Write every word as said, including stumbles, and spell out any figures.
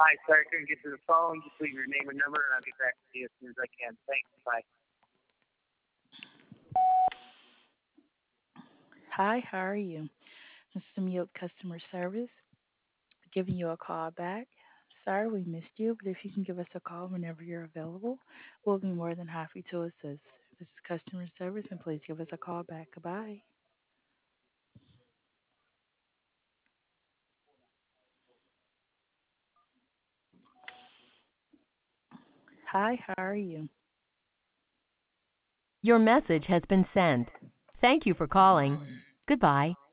Hi, sorry I couldn't get to the phone. Just leave your name and number, and I'll get back to you as soon as I can. Thanks. Bye. Hi, how are you? This is Mute Customer Service giving you a call back. Sorry we missed you, but if you can give us a call whenever you're available, we'll be more than happy to assist. This is customer service, and please give us a call back. Goodbye. Hi, how are you? Your message has been sent. Thank you for calling. Goodbye.